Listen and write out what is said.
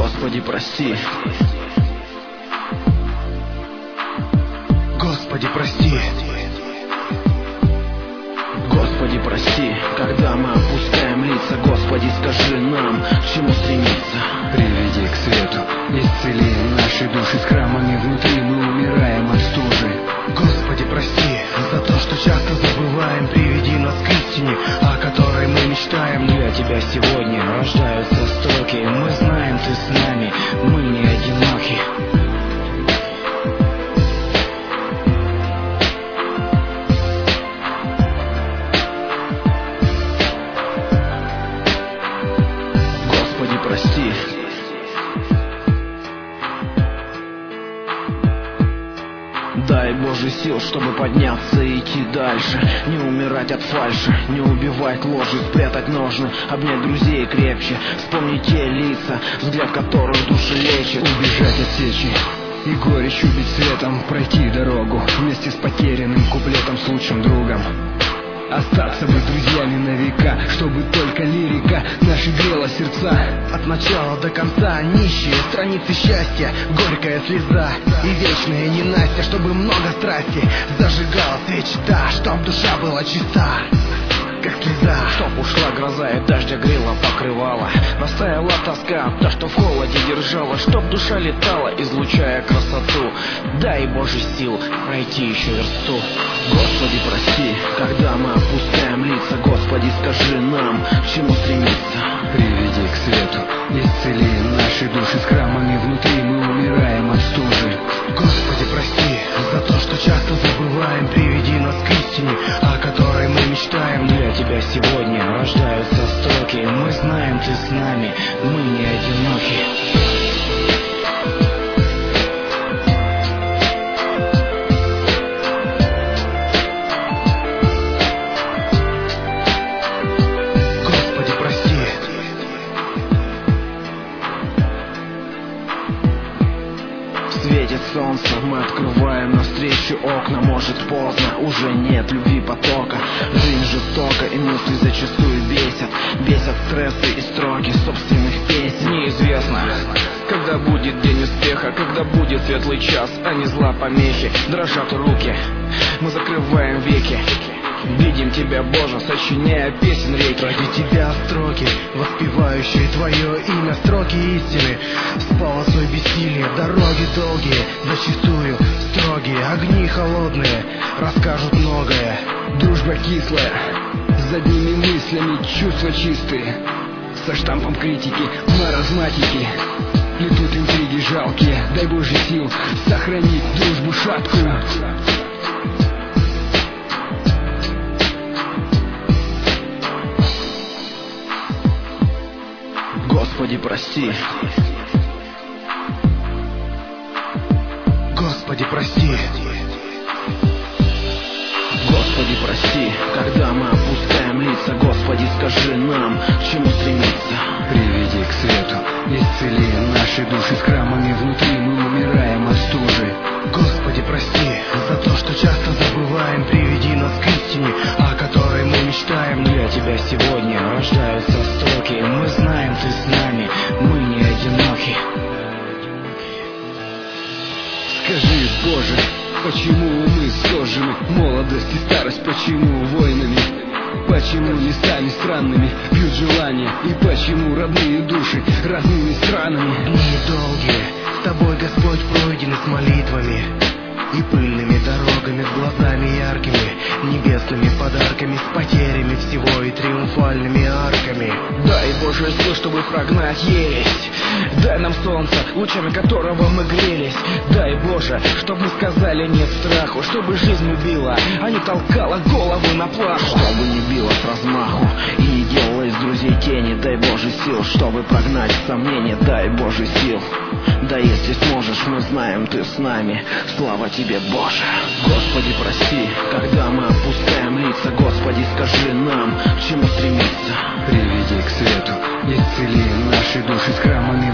Господи, прости. Господи, прости. Господи, прости, когда мы опускаем лица, Господи, скажи нам, к чему стремиться. Приведи к свету, исцели наши души, с храмами внутри мы умираем от стужи. Господи, прости за то, что часто забываем, приведи нас к истине, о которой мы мечтаем. Для Тебя сегодня рождаются строки, мы знаем, Ты с нами, мы не одиноки. Прости. Дай, Боже, сил, чтобы подняться и идти дальше. Не умирать от фальши, не убивать ложи, спрятать ножны, обнять друзей крепче. Вспомнить те лица, взгляд которых души лечит. Убежать от сечи и горечь убить светом, пройти дорогу вместе с потерянным куплетом, с лучшим другом. Остаться быть друзьями на века, чтобы только лирика наша грела сердца. От начала до конца нищие страницы счастья, горькая слеза и вечная ненастья, чтобы много страсти зажигала свечи, да, чтоб душа была чиста, как слеза. Чтоб ушла гроза и дождь огрела покрывала, настаяла тоска, та, что в холоде держала. Чтоб душа летала, излучая красоту. Дай, Боже, сил пройти еще версту. Господи, прости, когда мы опускаем лица, Господи, скажи нам, к чему стремиться. Приведи к свету, исцели наши души, с храмами внутри мы умираем от стужи. Господи, прости за то, что часто забываем, приведи нас к истине, о которой мы мечтаем. Для Тебя сегодня рождаются строки, мы знаем, Ты с нами, мы не одиноки. Светит солнце, мы открываем навстречу окна. Может, поздно, уже нет любви потока. Жизнь жестока, и мысли зачастую бесят. Бесят стрессы и строки собственных песен. Неизвестно, когда будет день успеха, когда будет светлый час, а не зла помехи. Дрожат руки, мы закрываем веки. Видим Тебя, Боже, сочиняя песен реки. Ради Тебя строки, воспевающие Твое имя, строки истины с полосой бессилия. Дороги долгие, зачастую строгие, огни холодные расскажут многое. Дружба кислая, с одними мыслями, чувства чистые, со штампом критики, маразматики. Плетут интриги жалкие, дай Боже сил сохранить дружбу шаткую. Господи, прости. Господи, прости. Господи, прости, когда мы опускаем лица, Господи, скажи нам, к чему стремиться. Приведи к свету, исцели наши души, с храмами внутри мы умираем от стужи. Господи, прости за то, что часто забываем, приведи нас к истине, о которой мы мечтаем. Для Тебя сегодня рождаются строки, мы знаем, Ты с нами, мы не одиноки. Скажи, Боже, почему мы сожжены, молодость и старость, почему войнами? Почему местами странными бьют желания? И почему родные души разными странами? Дни долгие, с Тобой, Господь, пройдены с молитвами и пыльными дорогами, с глазами яркими, небесными подарками, с потерями всего и триумфальными арками. Дай, Боже, сил, чтобы прогнать ересь. Дай нам солнце, лучами которого мы грелись. Дай, Боже, чтобы мы сказали нет страху, чтобы жизнь убила, а не толкала голову на плаху. Чтобы не била с размаху и не делала из друзей тени. Дай, Боже, сил, чтобы прогнать сомнения. Дай, Боже, сил. Да если сможешь, мы знаем, Ты с нами. Слава Тебе, Боже. Господи, прости, когда мы опускаем лица, Господи, скажи нам, к чему стремиться. Приведи к свету, исцели наши души, с храмами